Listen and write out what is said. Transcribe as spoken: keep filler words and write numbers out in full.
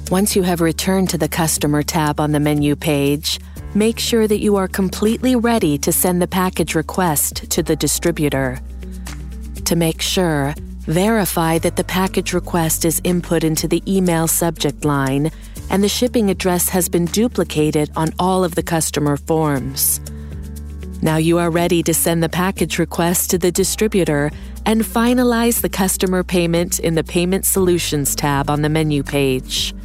Once you have returned to the Customer tab on the menu page, make sure that you are completely ready to send the package request to the distributor. To make sure, verify that the package request is input into the email subject line and the shipping address has been duplicated on all of the customer forms. Now you are ready to send the package request to the distributor and finalize the customer payment in the Payment Solutions tab on the menu page.